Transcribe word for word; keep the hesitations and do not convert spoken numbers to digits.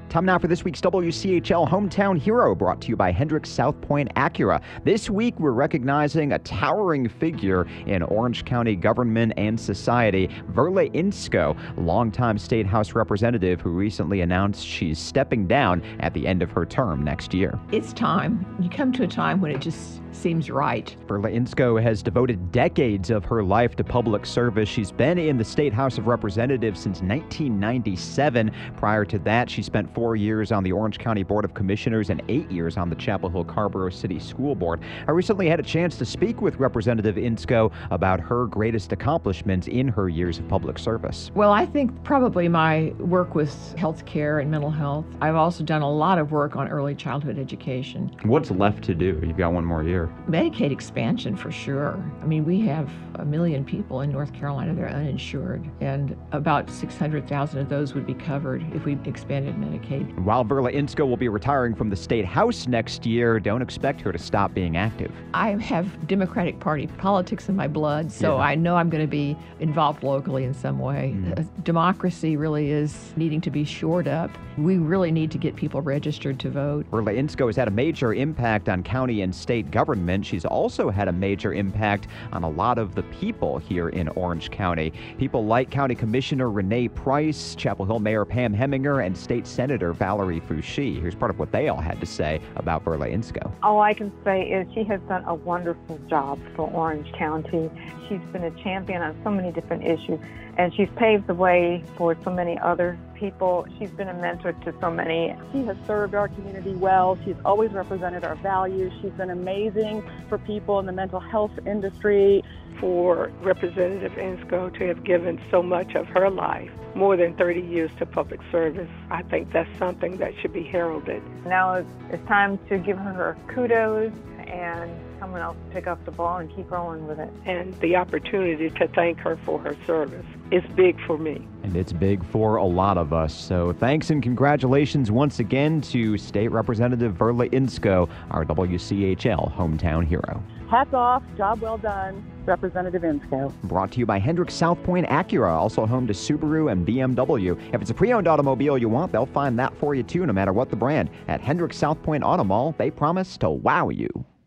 Time now for this week's W C H L Hometown Hero, brought to you by Hendricks South Point Acura. This week, we're recognizing a towering figure in Orange County government and society, Verla Insko, longtime State House representative who recently announced she's stepping down at the end of her term next year. It's time. You come to a time when it just seems right. Verla Insko has devoted decades of her life to public service. She's been in the State House of Representatives since nineteen ninety-seven. Prior to that, she spent four years on the Orange County Board of Commissioners and eight years on the Chapel Hill Carrboro City School Board. I recently had a chance to speak with Representative Insko about her greatest accomplishments in her years of public service. Well, I think probably my work with health care and mental health. I've also done a lot of work on early childhood education. What's left to do? You've got one more year. Medicaid expansion, for sure. I mean, we have a million people in North Carolina that are uninsured, and about six hundred thousand of those would be covered if we expanded Medicaid. While Verla Insko will be retiring from the State House next year, don't expect her to stop being active. I have Democratic Party politics in my blood, so Yeah. I know I'm going to be involved locally in some way. Mm. Uh, Democracy really is needing to be shored up. We really need to get people registered to vote. Verla Insko has had a major impact on county and state government. She's also had a major impact on a lot of the people here in Orange County. People like County Commissioner Renee Price, Chapel Hill Mayor Pam Heminger, and State Senator Valerie Foushee. Here's part of what they all had to say about Verla Insko. All I can say is she has done a wonderful job for Orange County. She's been a champion on so many different issues, and she's paved the way for so many other people. She's been a mentor to so many. She has served our community well. She's always represented our values. She's been amazing for people in the mental health industry. For Representative Insko to have given so much of her life, more than thirty years, to public service, I think that's something that should be heralded. Now it's, it's time to give her kudos and someone else pick up the ball and keep rolling with it. And the opportunity to thank her for her service is big for me. And it's big for a lot of us. So thanks and congratulations once again to State Representative Verla Insko, our W C H L Hometown Hero. Hats off, job well done, Representative Insko. Brought to you by Hendricks South Point Acura, also home to Subaru and B M W. If it's a pre-owned automobile you want, they'll find that for you too, no matter what the brand. At Hendricks South Point Auto Mall, they promise to wow you.